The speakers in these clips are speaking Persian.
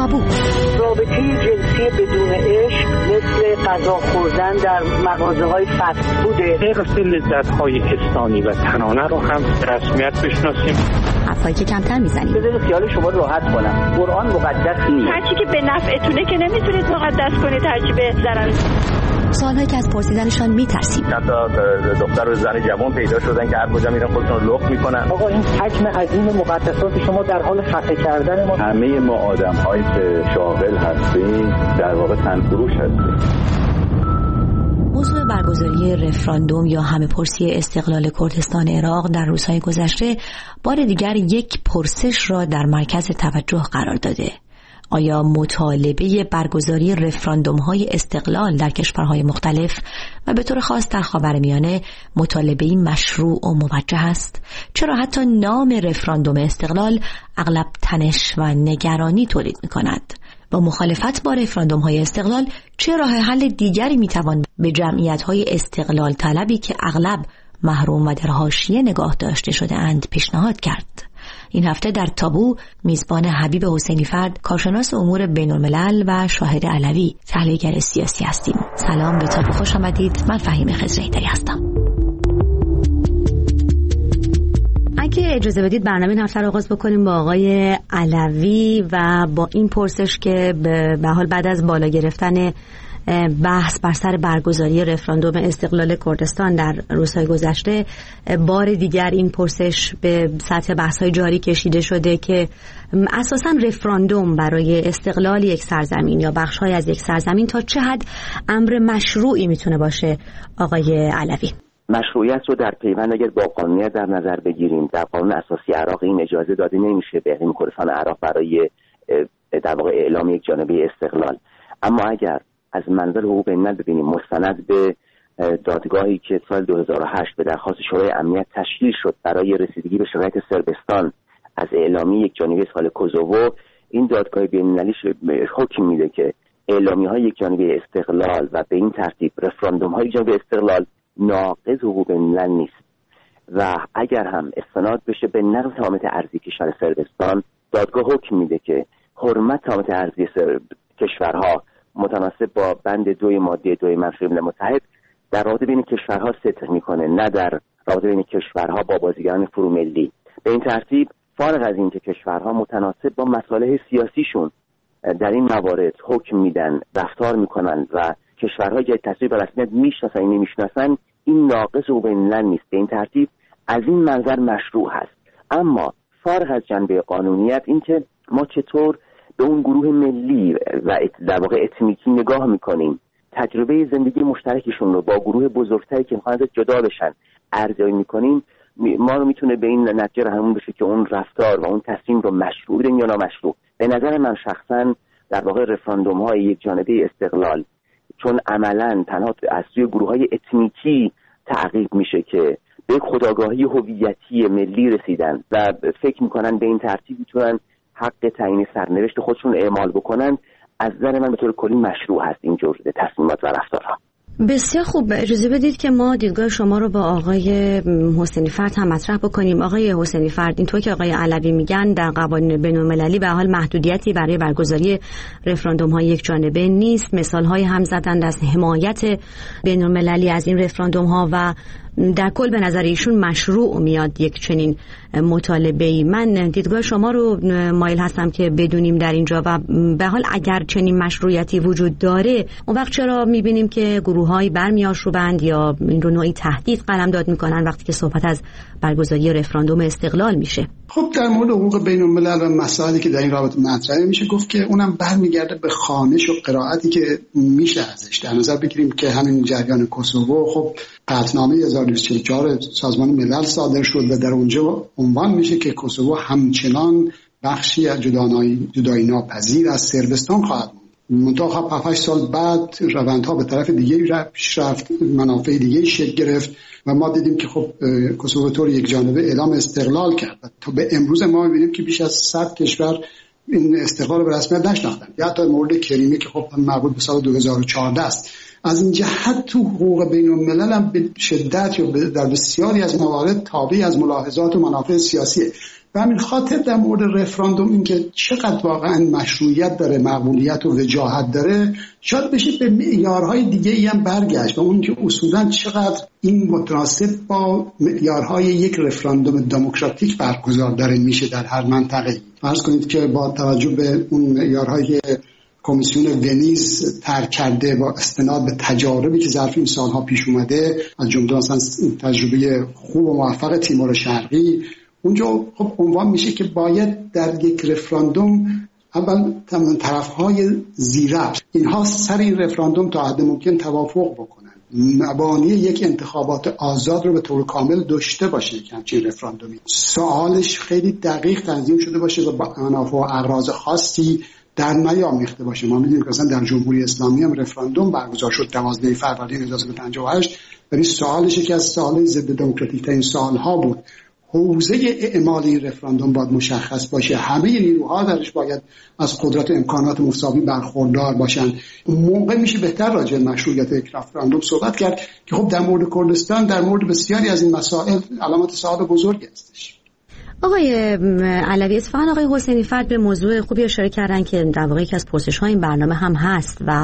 تابو. رابطه جنسی بدون عشق مثل غذا خوردن در مغازه‌های فست فوده. حفظ لذت‌های حسانی و تنانه رو هم رسمیت بشناسیم. حرفایی که کمتر میزنیم. بذارید خیال شما راحت کنم. قرآن مقدس نیست. هرچی که به نفعتونه که نمیتونید مقدس کنید، هرچی به ضرر. سوالهایی که از پرسیدنشان میترسیم. حتی دختر و زن جوان پیدا شدن که هر کجا میرن خودشون رو لخت میکنن. آقا این حجم عظیم مقدسات شما در حال خفه کردن ما. همه ما آدم‌هایی که شاغل هستیم در واقع تنفروش هستیم. موضوع برگزاری رفراندوم یا همه‌پرسی استقلال کردستان عراق در روزهای گذشته بار دیگر یک پرسش را در مرکز توجه قرار داده. آیا مطالبه برگزاری رفراندوم‌های استقلال در کشورهای مختلف و به طور خاص در خاورمیانه مطالبه‌ای مشروع و موجه است؟ چرا حتی نام رفراندوم استقلال اغلب تنش و نگرانی تولید می‌کند؟ با مخالفت با رفراندوم‌های استقلال چه راه حل دیگری می‌توان به جمعیت‌های استقلال طلبی که اغلب محروم و در حاشیه نگاه داشته شده اند پیشنهاد کرد؟ این هفته در تابو میزبان حبیب حسینی فرد، کارشناس امور بین‌الملل و شاهد علوی، تحلیلگر سیاسی هستیم. سلام، به تابو خوش آمدید. من فهیم خضره‌ایدری هستم. اگه اجازه بدید برنامه این هفته رو آغاز بکنیم با آقای علوی و با این پرسش که به حال بعد از بالا گرفتن بحث بر سر برگزاری رفراندوم استقلال کردستان در روزهای گذشته بار دیگر این پرسش به سطح بحث‌های جاری کشیده شده که اساساً رفراندوم برای استقلال یک سرزمین یا بخش‌های از یک سرزمین تا چه حد امر مشروعی میتونه باشه؟ آقای علوی، مشروعیت رو در پیوند اگر با قانونیت در نظر بگیریم، در قانون اساسی عراق این اجازه داده نمیشه به اقلیم کردستان عراق برای در واقع اعلام یک جانبه استقلال. اما اگر از منظر حقوق بین‌الملل ببینیم، مستند به دادگاهی که سال 2008 به درخواست شورای امنیت تشکیل شد برای رسیدگی به شرایط صربستان از اعلامی یک جانبه استقلال کوزوو، این دادگاه بین‌المللی حکم میده که اعلامیه‌های یک جانبه استقلال و به این ترتیب رفراندوم‌های یک جانبه استقلال ناقض حقوق بین‌الملل نیست و اگر هم استناد بشه به نقض تمامیت ارضی کشور صربستان، دادگاه حکم میده که حرمت تمامیت ارضی کشورها متناسب با بند 2 ماده 2 منشور ملل متحد در رابطه بین کشورها ستر میکنه، نه در رابطه بین کشورها با بازیگران فروملی. به این ترتیب فارغ از این که کشورها متناسب با مصالح سیاسیشون در این موارد حکم میدن، رفتار میکنن و کشورها جای تصویب رسمیت میشناسن نمیشناسن، این ناقض حقوق بین‌الملل نیست. به این ترتیب از این منظر مشروع هست. اما فارغ از جنبه قانونیت، این که ما چطور به اون گروه ملی و در واقع اتنیکی نگاه میکنیم، تجربه زندگی مشترکشون رو با گروه بزرگتری که میخوان جدا بشن ارزیابی میکنیم، ما رو میتونه به این نتیجه همون بشه که اون رفتار و اون تصمیم رو مشروع بدیم یا نامشروع. به نظر من شخصا در واقع رفراندوم های یک جانبه استقلال چون عملا تنها از سوی گروه های اتنیکی تعقیب میشه که به خودآگاهی هویتی ملی رسیدن و فکر میکنن به این ترتیب میتونن حق تعیین سرنوشت خودشون اعمال بکنن، از نظر من به طور کلی مشروع هست اینجور تصمیمات و رفتارها. بسیار خوب، اجازه بدید که ما دیدگاه شما رو با آقای حسینی فرد هم مطرح بکنیم. آقای حسینی فرد، اینطور که آقای علوی میگن در قوانین بین‌المللی به حال محدودیتی برای برگزاری رفراندوم های یک جانبه نیست. مثال های هم زدند از حمایت بین‌المللی از این رفراندوم ها و در کل به نظر ایشون مشروع میاد یک چنین مطالبه‌ای. من دیدگاه شما رو مایل هستم که بدونیم در اینجا و به حال اگر چنین مشروعیتی وجود داره، اون وقت چرا میبینیم که گروه‌هایی برمی‌آشوبند یا این رو نوعی تهدید قلمداد میکنن وقتی که صحبت از برگزاری رفراندوم استقلال میشه؟ خب در مورد حقوق بین‌الملل و مسائلی که در این رابطه مطرحه میشه گفت که اونم برمیگرده به خوانش و قرائتی که میشه ازش در نظر بگیریم که همین جریان کوسوو، خب قطعنامه 1244 سازمان ملل صادر شد و در اونجا عنوان میشه که کوسوو همچنان بخشی از جدایی ناپذیر از صربستان خواهد بود. منتها 7-8 سال بعد روندها به طرف دیگه رفت، منافع دیگه شکل گرفت و ما دیدیم که خب کوسوو طور یک جانبه اعلام استقلال کرد. تا به امروز ما می‌بینیم که بیش از 100 کشور این استقلال به رسمیت نشناختن. یا حتی مورد کریمه که خب مربوط به سال 2014 است. از این جهت تو حقوق بین‌الملل هم به شدت یا در بسیاری از موارد تابع از ملاحظات و منافع سیاسی. و همین خاطر در مورد رفراندوم این که چقدر واقعا مشروعیت داره، مقبولیت و وجاهت داره، شاید بشه به معیارهای دیگه ای هم برگشت و اون که اصولا چقدر این متناسب با معیارهای یک رفراندوم دموکراتیک برگزار داره میشه در هر منطقه. فرض کنید که با توجه به اون معیارهای کمیسیون ونیز ترک کرده با استناد به تجاربی که ظرف این سالها پیش اومده، از جمله مثلا تجربه خوب و موفق تیمور شرقی، اونجا خب عنوان میشه که باید در یک رفراندوم اول طرفهای زیربط اینها سر این رفراندوم تا حد ممکن توافق بکنن، مبانی یک انتخابات آزاد رو به طور کامل داشته باشه که همچین رفراندومی سوالش خیلی دقیق تنظیم شده باشه و با منافع و اغراض خاصی در نیامیخته باشه. ما می‌دونیم که مثلا در جمهوری اسلامی هم رفراندوم برگزار شد 12 فروردین 1958 ولی سوالش که از سوال‌های ضد دموکراتیک ترین سال‌ها بود. حوزه اعمال این رفراندوم باید مشخص باشه، همه نیروها درش باید از قدرت و امکانات مساوی برخوردار باشن. اون موقع میشه بهتر راجع به مشروعیت یک رفراندوم صحبت کرد که خب در مورد کردستان در مورد بسیاری از این مسائل علامت سوال بزرگی هستش. آقای علوی اصفهان، آقای حسینی فرد به موضوع خوبی اشاره کردن که در واقع یکی از پرسش‌های این برنامه هم هست و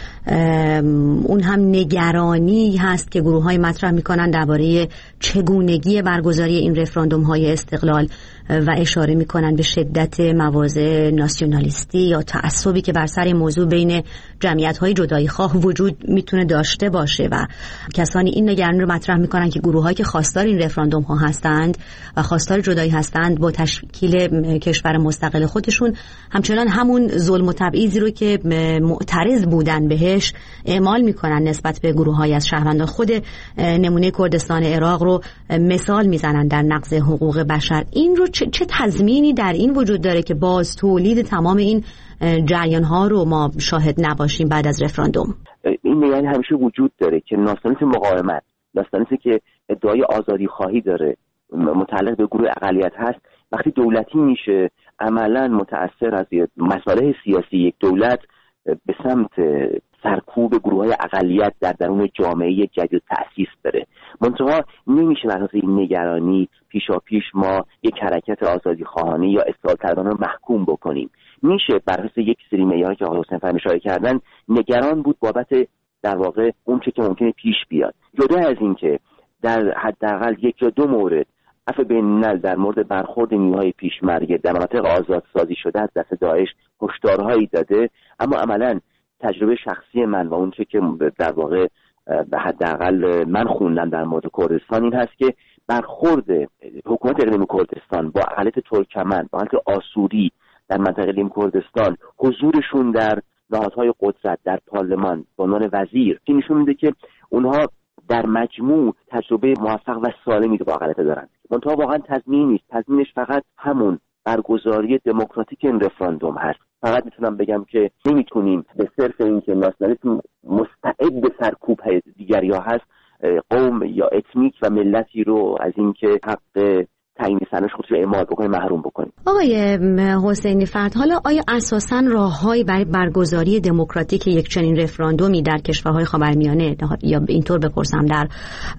اون هم نگرانی هست که گروه‌های مطرح می‌کنن درباره چگونگی برگزاری این رفراندوم‌های استقلال و اشاره می‌کنن به شدت مواضع ناسیونالیستی یا تعصبی که بر سر موضوع بین جمعیت‌های جدایی‌خواه وجود میتونه داشته باشه و کسانی این نگرانی رو مطرح می‌کنن که گروه‌هایی که خواستار این رفراندوم‌ها هستند و خواستار جدایی هستند با تشکیل کشور مستقل خودشون همچنان همون ظلم و تبعیضی رو که معترض بودن بهش اعمال میکنن نسبت به گروه‌های از شهروندان. خود نمونه کردستان عراق رو مثال میزنن در نقض حقوق بشر. این رو چه تضمینی در این وجود داره که باز تولید تمام این جریان‌ها رو ما شاهد نباشیم بعد از رفراندوم؟ این یعنی همیشه وجود داره که ناسیونالیسم مقاومت، ناسیونالیسم که ادعای آزادی خواهی داره، متعلق به گروه اقلیت هست، وقتی دولتی میشه عملاً متأثر از مسائل سیاسی یک دولت به سمت سرکوب گروه‌های اقلیت در درون جامعه جدید تأسیس بره. منتها نمیشه بر اساس این نگرانی پیشاپیش ما یک حرکت آزادی خواهانه یا اصلاح طلبانه رو محکوم بکنیم. میشه بر اساس یک سری معیاری که آقای حسین فرمی اشاره کردن نگران بود بابت در واقع اون چه که ممکنه پیش بیاد. جدا از این که در حداقل یک یا دو مورد عفو بین‌الملل در مورد برخورد نیروهای پیشمرگ در مناطق آزادسازی شده از دست داعش هشدارهایی داده، اما عملاً تجربه شخصی من و اون چه که در واقع به حداقل من خوندم در مورد کردستان این هست که برخورد حکومت اقلیم کردستان با اقلیت ترکمن، با اقلیت آسوری در منطقه اقلیم کردستان، حضورشون در نهادهای قدرت در پارلمان به عنوان وزیر نشون میده که اونها در مجموع تجربه موفق و سالمی با اقلیت دارن. منتها واقعا تضمین نیست، تضمینش فقط همون برگزاری دموکراتیک این رفراندوم هست. فقط میتونم بگم که نمیتونیم به صرف این که ناسیونالیسم مستعد به سرکوب دیگریا هست قوم یا اتنیک و ملتی رو از اینکه حق تعیین سرنوشت خودش رو اعمال بکنه محروم بکنیم. آقای حسینی فرد، حالا آیا اساساً راه‌هایی برای برگزاری دموکراتیک یک چنین رفراندومی در کشورهای خاورمیانه یا اینطور بپرسم در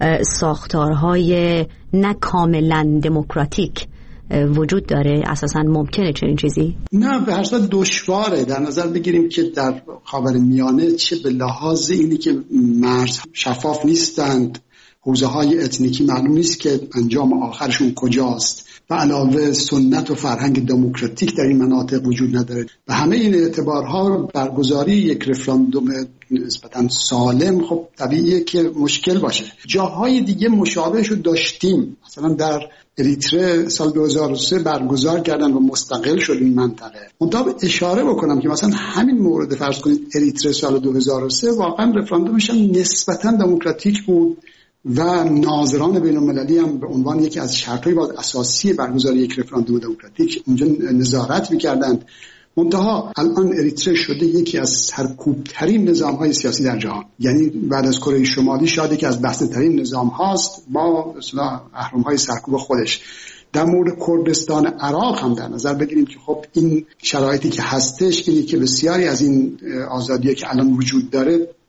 ساختارهای نه کاملاً دموکراتیک وجود داره؟ اساساً ممکنه چنین چیزی؟ نه، به هر صورت دشواره. در نظر بگیریم که در خاورمیانه چه به لحاظ اینی که مرز شفاف نیستند، حوزه‌های اتنیکی معلوم نیست که انجام آخرشون کجاست و علاوه سنت و فرهنگ دموکراتیک در این مناطق وجود نداره. و همه این اعتبارها برگزاری یک رفراندوم نسبتاً سالم خب طبیعیه که مشکل باشه. جاهای دیگه مشابهشو داشتیم، مثلا در اریتره سال 2003 برگزار کردن و مستقل شد این منطقه. منتها اشاره بکنم که مثلا همین مورد فرض کنید اریتره سال 2003 واقعا رفراندومش هم نسبتاً دموکراتیک بود و ناظران بین‌المللی هم به عنوان یکی از شرط‌های اساسی برگزاری یک رفراندوم دموکراتیک اونجا نظارت می‌کردند. منتها الان اریتره شده یکی از سرکوب‌ترین نظام‌های سیاسی در جهان، یعنی بعد از کره شمالی شاید یکی از بسطه‌ترین نظام هاست با اصلا اهرم‌های سرکوب خودش. در مورد کردستان عراق هم در نظر بگیریم که خب این شرایطی که هستش اینی که بسیاری از این آزادی‌ها که الان وجود داره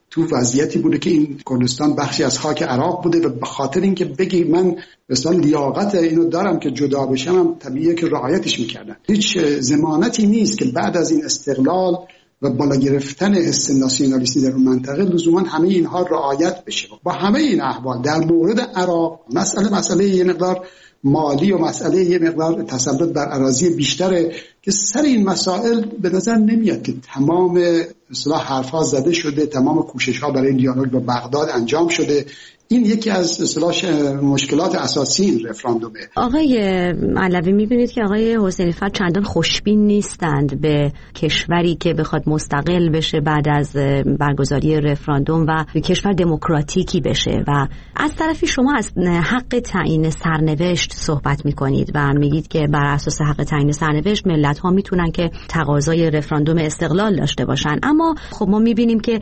تو وضعیتی بوده که این کردستان بخشی از خاک عراق بوده و به خاطر اینکه بگی من مثلا لیاقت اینو دارم که جدا بشم، هم طبیعیه که رعایتش میکردن. هیچ ضمانتی نیست که بعد از این استقلال و بالا گرفتن حس ناسیونالیستی در اون منطقه لزوما همه اینها رعایت بشه. با همه این احوال در مورد عراق مسئله یه مقدار مالی و مسئله یه مقدار تسلط بر اراضی بیشتره که سر این مسائل به نظر نمیاد که تمام اصطلاح حرفا زده شده، تمام کوشش‌ها برای دیالوگ با بغداد انجام شده. این یکی از اصطلاح مشکلات اساسی این رفراندومه. آقای علوی، میبینید که آقای حسینی فر چندان خوشبین نیستند به کشوری که بخواد مستقل بشه بعد از برگزاری رفراندوم و کشور دموکراتیکی بشه، و از طرفی شما از حق تعیین سرنوشت صحبت میکنید و میگید که بر اساس حق تعیین سرنوشت ملت ها میتونن که تقاضای رفراندوم استقلال داشته باشن. اما خب ما میبینیم که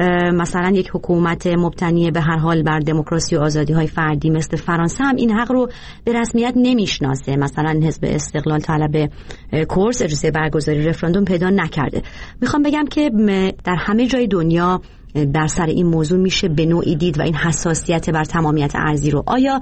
مثلا یک حکومت مبتنی به هر حال بر دموکراسی و آزادی‌های فردی مثل فرانسه هم این حق رو به رسمیت نمیشناسه. مثلا حزب استقلال طلب کورس اجازه برگزاری رفراندوم پیدا نکرده. میخوام بگم که در همه جای دنیا در سر این موضوع میشه به نوعی دید و این حساسیت بر تمامیت ارضی رو. آیا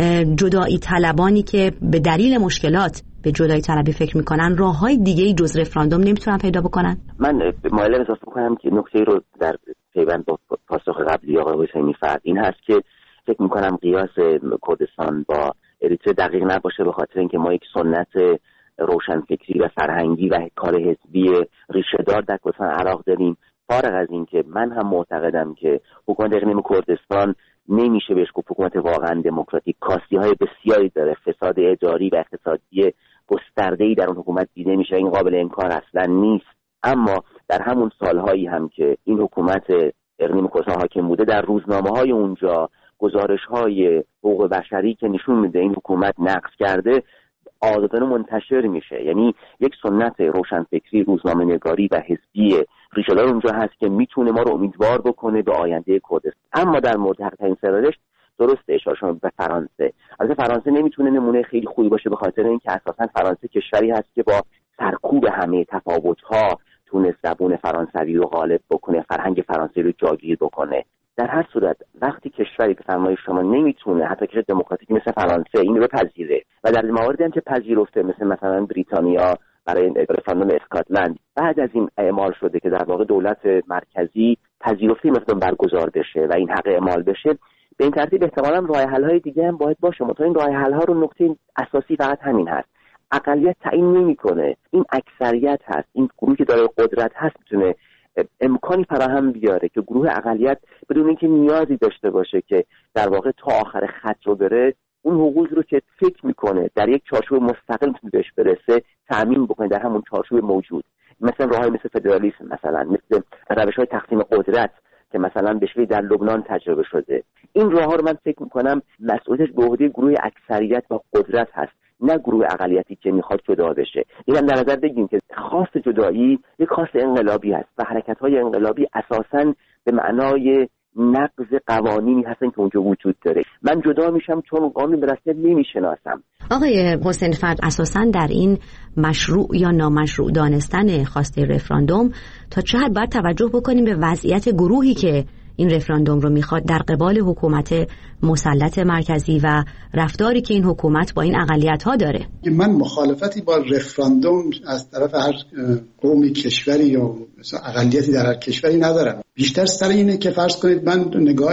جدایی طلبانی که به دلیل مشکلات به جدایی طلبی فکر میکنن راههای دیگه‌ای جز رفراندوم نمیتونن پیدا بکنن؟ من مایلم اضافه کنم که نکته رو در پیوند با پاسخ قبلی آقای حسینی فر این هست که فکر میکنم قیاس کردستان با اریتره دقیق نباشه، به خاطر اینکه ما یک سنت روشنفکری و فرهنگی و کار حزبی ریشه دار در کردستان عراق داریم. فارغ از این که من هم معتقدم که حکومت اقلیم کردستان نمیشه بهش گفت حکومت واقعا دموکراتیک، کاستی‌های بسیاری داره، فساد اداری و اقتصادی گسترده‌ای در اون حکومت دیده میشه، این قابل انکار اصلا نیست. اما در همون سالهایی هم که این حکومت اقلیم کردستان حاکم بوده، در روزنامه‌های اونجا گزارش‌های حقوق بشری که نشون میده این حکومت نقض کرده عادتاً منتشر میشه. یعنی یک سنت روشنفکری، روزنامه‌نگاری و حزبی ریشه‌دار اونجا هست که میتونه ما رو امیدوار بکنه به آینده کردستان. اما در مورد حق تعیین سرنوشت درسته اشاره شما به فرانسه. البته فرانسه نمیتونه نمونه خیلی خوبی باشه، به خاطر اینکه اساساً فرانسه کشوری هست که با سرکوب همه تفاوت‌ها تونست زبان فرانسوی رو غالب بکنه، فرهنگ فرانسوی رو جاگیر بکنه. در هر صورت وقتی کشوری به فرمای شما نمیتونه حتی کشور دموکراتیک مثل فرانسه این رو بپذیره و در مواردی هم که پذیرفته مثلا بریتانیا برای رفراندوم اسکاتلند بعد از این اعمال شده که در واقع دولت مرکزی پذیرفته مثلا برگزار بشه و این حق اعمال بشه، به این ترتیب احتمالاً راه حل‌های دیگه هم باید باشه. مثلا این راه حل‌ها رو نکته اساسی فقط همین هست، اقلیت تعیین نمی‌کنه، این اکثریت هست، این گروهی که داره قدرت هست میتونه امکانی فراهم بیاره که گروه اقلیت بدون اینکه نیازی داشته باشه که در واقع تا آخر خط رو بره، اون حقوق رو که فکر میکنه در یک چارچوب مستقل میتونه بهش برسه تأمین بکنه در همون چارچوب موجود. مثلا راههای مثل فدرالیسم، مثلا مثل روش‌های تقسیم قدرت که مثلا به شکلی در لبنان تجربه شده. این راهها رو من فکر میکنم مسئولیتش به عهده گروه اکثریت و قدرت هست، نه گروه اقلیتی که میخواد جدا بشه. اینم در نظر بگیم که خواست جدایی یک خواست انقلابی هست و حرکت‌های انقلابی اساساً به معنای نقض قوانینی هستن که اونجا وجود داره. من جدا میشم چون قانون به رسمیت نمیشناسم. آقای حسین فرد، اساساً در این مشروع یا نامشروع دانستن خواسته رفراندوم تا چه حد باید توجه بکنیم به وضعیت گروهی که این رفراندوم رو میخواد در قبال حکومت مسلط مرکزی و رفتاری که این حکومت با این اقلیت‌ها داره؟ من مخالفتی با رفراندوم از طرف هر قومی، کشوری یا اقلیتی در هر کشوری ندارم. بیشتر سر اینه که فرض کنید من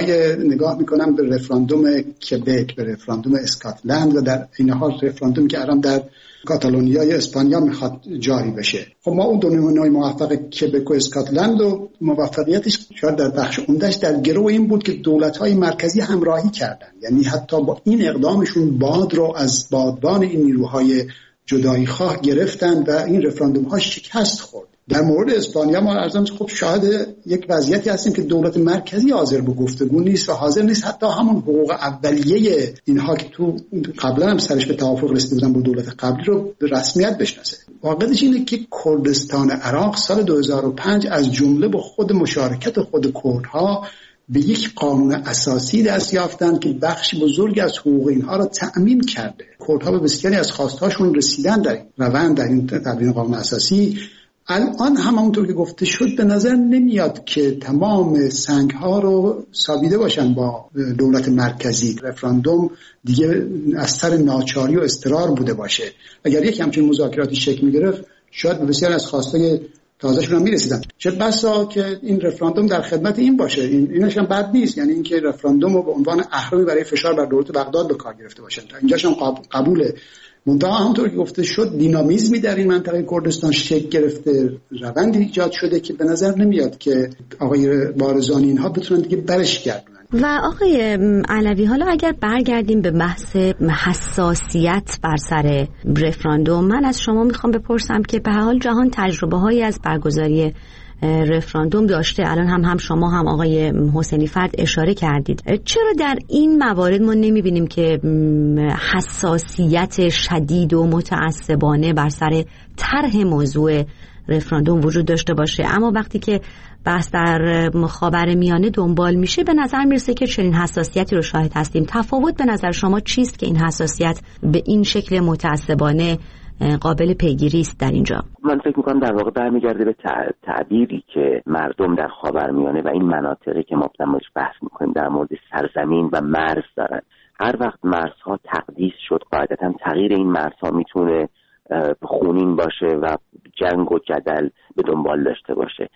نگاه میکنم به رفراندوم کبک، به رفراندوم اسکاتلند و در این حال رفراندومی که الان در کاتالونیا یا اسپانیا میخواد جاری بشه. خب ما اون دو نمونه موفق کبک و اسکاتلند و موفقیتش شاید در بخش عمدهش در گرو این بود که دولت‌های مرکزی همراهی کردن، یعنی حتی با این اقدامشون باد رو از بادبان این نیروهای جدایی خواه گرفتن و این رفراندوم ها شکست خورد. در مورد اسپانیا ما ارزم خب شاهد یک وضعیتی هستیم که دولت مرکزی حاضر به گفتگو نیست و حاضر نیست حتی همون حقوق اولیه اینها که تو قبلا هم سرش به توافق رسیده بودن با دولت قبلی رو به رسمیت بشناسه. واقعیتش اینه که کردستان عراق سال 2005 از جمله با خود مشارکت خود کردها به یک قانون اساسی دست یافتن که بخش بزرگی از حقوق اینها را تأمین کرده. کردها به بسیاری از خواستهاشون رسیدن در این روند، در این تدوین قانون اساسی. الان همونطور که گفته شد به نظر نمیاد که تمام سنگ‌ها رو سابیده باشن با دولت مرکزی. رفراندوم دیگه از سر ناچاری و اضطرار بوده باشه. اگر یک همچین مذاکراتی شکل می‌گرفت شاید به بسیار از خواستای تازه‌شون هم می‌رسیدن. چه بسا که این رفراندوم در خدمت این باشه. اینش هم بد نیست، یعنی اینکه رفراندوم رو به عنوان اهرمی برای فشار بر دولت بغداد به کار گرفته باشن. تا اینجاش هم قبوله. منتها همونطور که گفته شد دینامیزمی در این منطقه کردستان شکل گرفته، روندی ایجاد شده که به نظر نمیاد که آقای بارزانی اینها بتونن دیگه برش گردونن. و آقای علوی، حالا اگر برگردیم به بحث حساسیت بر سر رفراندوم، من از شما میخوام بپرسم که به هر حال جهان تجربه هایی از برگزاری رفراندوم داشته. الان هم شما هم آقای حسینی فرد اشاره کردید. چرا در این موارد ما نمیبینیم که حساسیت شدید و متعصبانه بر سر طرح موضوع رفراندوم وجود داشته باشه، اما وقتی که بحث در خاورمیانه دنبال میشه به نظر میرسه که چنین حساسیتی رو شاهد هستیم؟ تفاوت به نظر شما چیست که این حساسیت به این شکل متعصبانه قابل پیگیری است در اینجا؟ من فکر میکنم در واقع برمیگرده به تعبیری که مردم در خاورمیانه و این مناطقی که ما باهاش بحث میکنیم در مورد سرزمین و مرز دارن. هر وقت مرزها تقدیس شد قاعدتا تغییر این مرزها میتونه خونین باشه و جنگ و جدل به دنبال داشته باشه.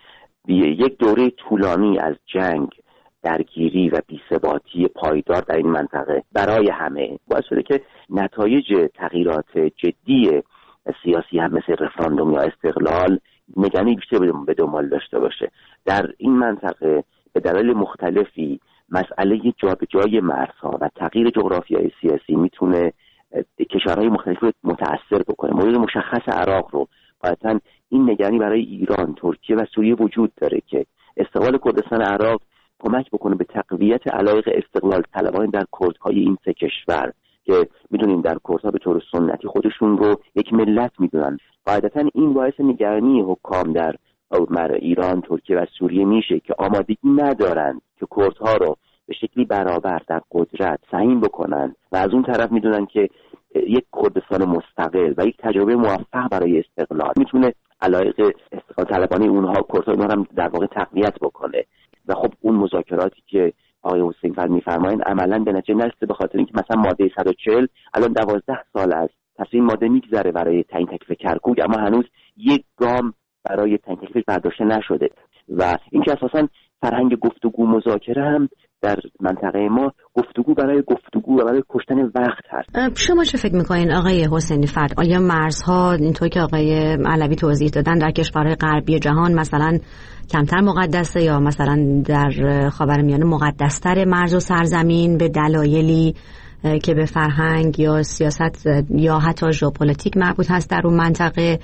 یک دوره طولانی از جنگ، درگیری و بی‌ثباتی پایدار در این منطقه برای همه باعث شده که نتایج تغییرات جدی سیاسی هم مثل رفراندوم یا استقلال نگرانی بیشتر به دنبال داشته باشه. در این منطقه به دلایل مختلفی مسئله جابجایی مرزها و تغییر جغرافیای سیاسی میتونه کشورهای مختلف رو متأثر بکنه. مورد مشخص عراق رو قاعدتاً این نگرانی برای ایران، ترکیه و سوریه وجود داره که استقلال کردستان عراق کمک بکنه به تقویت علایق استقلال طلبان در کردهای این سه کشور که میدونیم در کردها به طور سنتی خودشون رو یک ملت میدونن. قاعدتا این باعث نگرانی حکام در ایران، ترکیه و سوریه میشه که آمادگی ندارن که کردها رو به شکلی برابر در قدرت سهیم بکنن و از اون طرف میدونن که یک کردستان مستقل و یک تجربه موفق برای استقلال میتونه علایق استقلال طلبانه اونها کردها اونها هم در واقع تقویت بکنه. و خب اون مذاکراتی که آقای حسین فرد میفرمایند عملاً به نتیجه نرسیده، به خاطر اینکه مثلا ماده 140 الان 12 سال از تصویب ماده میگذره برای تعیین تکلیف کرکوک، اما هنوز یک گام برای تعیین تکلیف برداشته نشده. و اینکه اساساً فرهنگ گفتگو مذاکره هم در منطقه ما گفتگو برای گفتگو و برای کشتن وقت هست. شما چه فکر میکنین آقای حسینی فرد؟ آیا مرزها اینطور که آقای علوی توضیح دادن در کشورهای غربی جهان مثلا کمتر مقدسه یا مثلا در خاورمیانه مقدستر مرز و سرزمین به دلایلی که به فرهنگ یا سیاست یا حتی ژئوپلیتیک مربوط هست در اون منطقه؟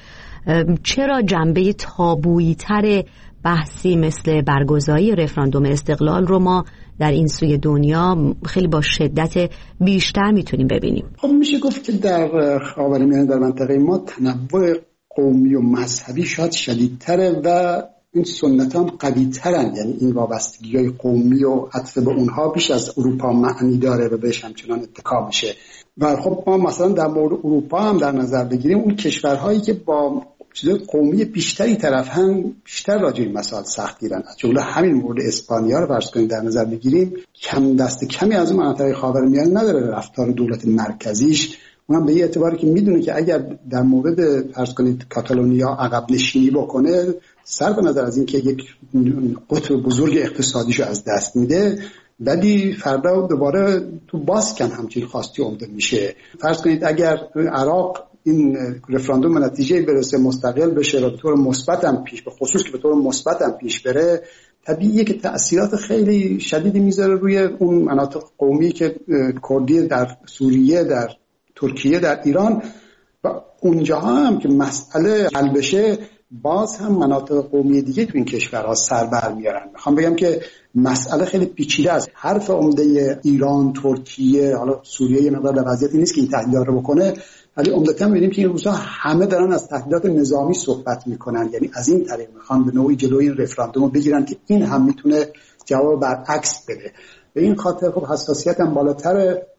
چرا جنبه تابویی تر بحثی مثل برگزاری رفراندوم استقلال رو ما در این سوی دنیا خیلی با شدت بیشتر میتونیم ببینیم؟ خب میشه گفت که در خاورمیانه در منطقه ما تنوع قومی و مذهبی شاید شدیدتره و این سنت هم قوی ترن، یعنی این وابستگی های قومی و عطف به اونها بیش از اروپا معنی داره و بهش همچنان اتکا میشه. و خب ما مثلا در مورد اروپا هم در نظر بگیریم، اون کشورهایی که با چیزای قومی بیشتری طرف هم بیشتر راجع به مسائل سخت گیرن، از جمله همین مورد اسپانیا رو فرض کنید در نظر بگیریم، کم دست کمی از اون مناطق خاورمیانه نداره رفتار دولت مرکزیش، اونم به این اعتباری که میدونه که اگر در مورد فرض کنید کاتالونیا عقب نشینی بکنه، صرف نظر از این که یک قطب بزرگ اقتصادیشو از دست میده، ولی فردا دوباره تو باسکن همچین خواستی عمده میشه. فرض کنید اگر عراق این رفراندوم به نتیجه برسه مستقل بشه و به طور مثبت هم پیش به خصوص که به طور مثبت هم پیش بره، طبیعیه که تأثیرات خیلی شدیدی میذاره روی اون مناطق قومی که کردی در سوریه، در ترکیه، در ایران و اونجاها هم که مسئله حل بشه باز هم مناطق قومی دیگه تو این کشورها سر بر میارن. میخوام بگم که مسئله خیلی پیچیده است. حرف عمده ایران، ترکیه، حالا سوریه یه مقدار در وضعیتی نیست که این تهدیدات رو بکنه، ولی عمدتاً می‌بینیم که این روزها همه دارن از تهدیدات نظامی صحبت میکنن، یعنی از این طریق میخوان به نوعی جلوی این رفراندوم رو بگیرن که این هم میتونه جواب برعکس بده. به این خاطر خب حساسیت هم بالاتره.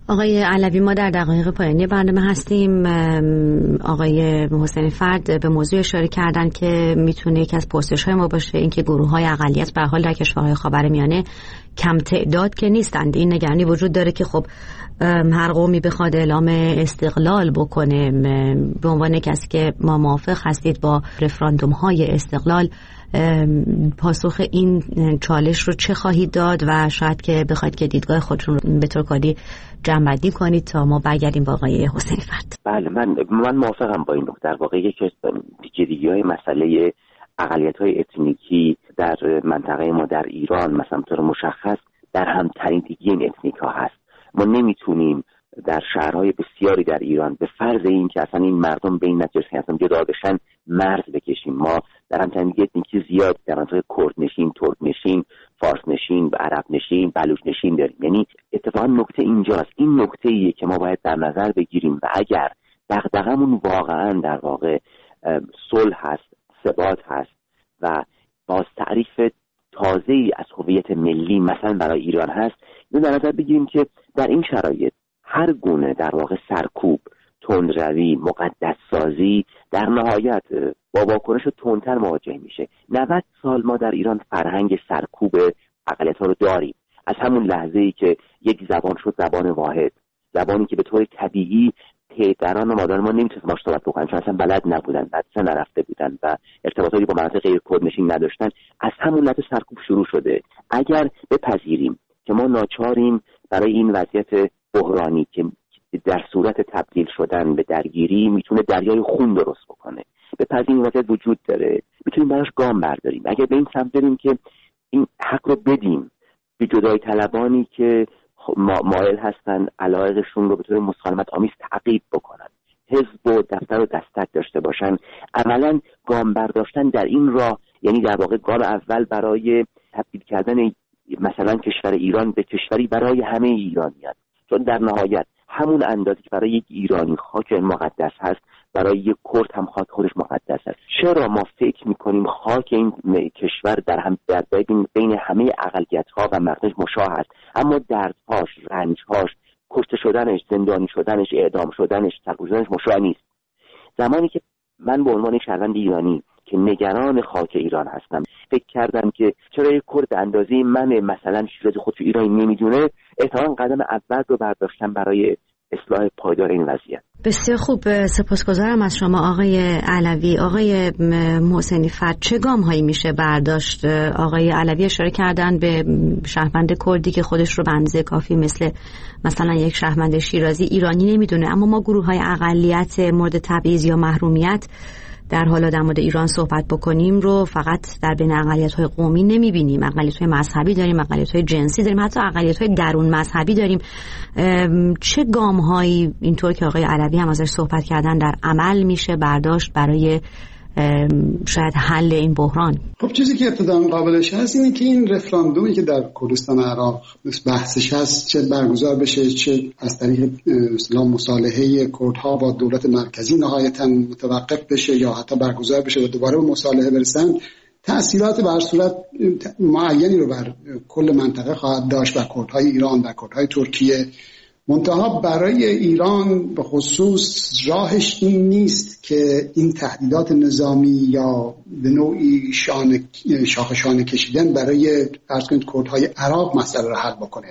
آقای علوی، ما در دقایق پایانی برنامه هستیم. آقای حسینی فرد به موضوع اشاره کردن که میتونه یکی از پرسش‌های ما باشه اینکه گروه‌های اقلیت به حال در کشورهای خاورمیانه کم تعداد که نیستند. این نگرانی وجود داره که خب هر قومی بخواد اعلام استقلال بکنه، به عنوان کسی که ما موافق هستید با رفراندوم‌های استقلال، پاسخ این چالش رو چه خواهید داد و شاید که بخواید که دیدگاه خودتون رو به طور کلی جمع‌بندی کنید تا ما برگردیم با آقای حسینی فرد. بله، من موافقم با این نکته. در واقع یکی از پیچیدگی‌های مسئله اقلیت‌های اتنیکی در منطقه ما در ایران مثلا طور مشخص در هم‌تنیدگی این اتنیک‌ها هست. ما نمیتونیم در شهرهای بسیاری در ایران به فرض این که اصلا این مردم به این نتیجه رسیدن جدا بشن مرز بکشیم. ما در هم‌تنیدگی اتنیکی زیاد در منطقه کردنشین، ترکنشین، فارسنشین، عربنشین، بلوچنشین داریم. یعنی اتفاقا نکته اینجاست. این نکته‌ایه که ما باید در نظر بگیریم و اگر دغدغمون واقعا در واقع صلح هست، ثبات هست و باز تعریف تازه‌ای از هویت ملی مثلا برای ایران هست، اینو در نظر بگیریم که در این شرایط هر گونه در واقع سرکوب، تندروی، مقدس سازی در نهایت با واکنش تندتر مواجه میشه. 90 سال ما در ایران فرهنگ سرکوب اقلیت‌ها رو داریم. از همون لحظه‌ای که یک زبان شد زبان واحد، زبانی که به طور طبیعی پدران و مادران ما نمیتونستن باهاش صحبت بکنن چون اصلا بلد نبودن، مدرسه نرفته بودن و ارتباطاتی با مناطق غیر کردنشین نداشتن. از همون لحظه سرکوب شروع شده. اگر بپذیریم که ما ناچاریم برای این وضعیت بحرانی که در صورت تبدیل شدن به درگیری میتونه دریای خون درست بکنه، بپذیریم وضعیت وجود داره، میتونیم براش گام برداریم. اگر به این سمت بریم که این حق رو بدیم به جدای طلبانی که مایل هستن علایقشون رو به طور مسالمت آمیز تعقیب بکنن، حزب و دفتر و دستک داشته باشن، عملا گام برداشتن در این راه یعنی در واقع گام اول برای تبدیل کردن مثلا کشور ایران به کشوری برای همه ایرانیان. چون در نهایت همون اندازه که برای یک ایرانی خاک مقدس هست، برای یک کرد هم خاک خودش مقدس است. چرا ما فکر میکنیم خاک این کشور در بین همه اقلیت‌ها و مردمش مشاع است، اما دردهاش، رنجهاش، کشته شدنش، زندانی شدنش، اعدام شدنش، سرکوب شدنش مشاع نیست. زمانی که من به عنوان شهروند ایرانی که نگران خاک ایران هستم فکر کردم که چرا یک کرد اندازه من مثلا شیرازی خودشو ایرانی نمیدونه، احتمالاً قدم اول رو برداشتم برای اصلاح پایدار این وضعیت. بسیار خوب، سپاسگزارم از شما آقای علوی. آقای حسینی فرد، چه گام هایی میشه برداشت؟ آقای علوی اشاره کردن به شهروند کردی که خودش رو به اندازه کافی مثلا یک شهروند شیرازی ایرانی نمیدونه، اما ما گروه های اقلیت مورد تبعیض یا محرومیت در حالا در مورد ایران صحبت بکنیم رو فقط در بین اقلیت‌های قومی نمی‌بینیم. اقلیت‌های مذهبی داریم، اقلیت‌های جنسی داریم، حتی اقلیت‌های درون مذهبی داریم. چه گام‌هایی اینطور که آقای علوی هم ازش صحبت کردن در عمل میشه برداشت برای شاید حل این بحران؟ خب چیزی که ابتداً قابلش هست اینه که این رفراندومی که در کردستان عراق بحثش هست چه برگزار بشه، چه از طریق مصالحه کردها با دولت مرکزی نهایتاً متوقف بشه یا حتی برگزار بشه و دوباره به مصالحه برسن، تأثیرات به هر صورت معینی رو بر کل منطقه خواهد داشت و کردهای ایران و کردهای ترکیه. منتها برای ایران به خصوص راهش این نیست که این تهدیدات نظامی یا به نوعی شاخه کشیدن برای فرض کنید کردهای عراق مسئله رو حل بکنه.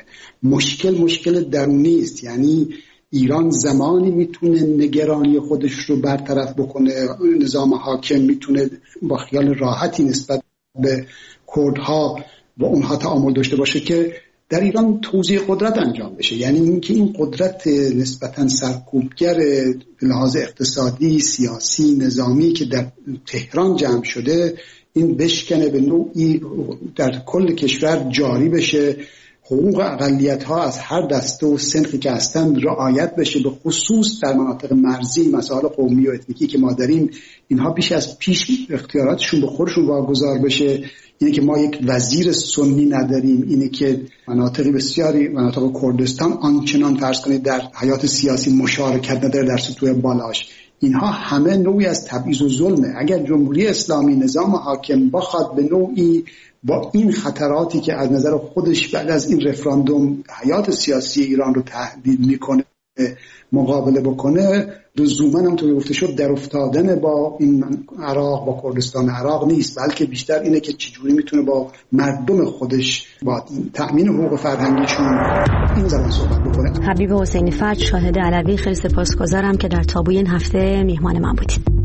مشکل درونی است. یعنی ایران زمانی میتونه نگرانی خودش رو برطرف بکنه، نظام حاکم میتونه با خیال راحتی نسبت به کردها و اونها تعامل داشته باشه که در ایران توزیع قدرت انجام بشه. یعنی اینکه این قدرت نسبتاً سرکوبگر به لحاظ اقتصادی، سیاسی، نظامی که در تهران جمع شده این بشکنه، به نوعی در کل کشور جاری بشه، حقوق اقلیت‌ها از هر دسته و سنخی که هستند رعایت بشه، به خصوص در مناطق مرزی مسائل قومی و اتنیکی که ما داریم اینها بیش از پیش اختیاراتشون به خودشون واگذار بشه. اینه که ما یک وزیر سنی نداریم، اینه که مناطقی بسیاری مناطق کردستان آنچنان فرض کنید در حیات سیاسی مشارکت نداره در سطوح بالاش. اینها همه نوعی از تبعیض و ظلمه. اگر جمهوری اسلامی نظام حاکم بخواد به نوعی با این خطراتی که از نظر خودش بعد از این رفراندوم حیات سیاسی ایران رو تهدید میکنه مقابله بکنه، لزوما همونطور گفته شد در افتادن با این عراق، با کردستان عراق نیست، بلکه بیشتر اینه که چجوری میتونه با مردم خودش با تأمین حقوق فرهنگیشون این زبان صحبت بکنه. حبیب حسینی فرج، شاهد علوی، خیلی سپاسگزارم که در تابوی این هفته میهمان من بودید.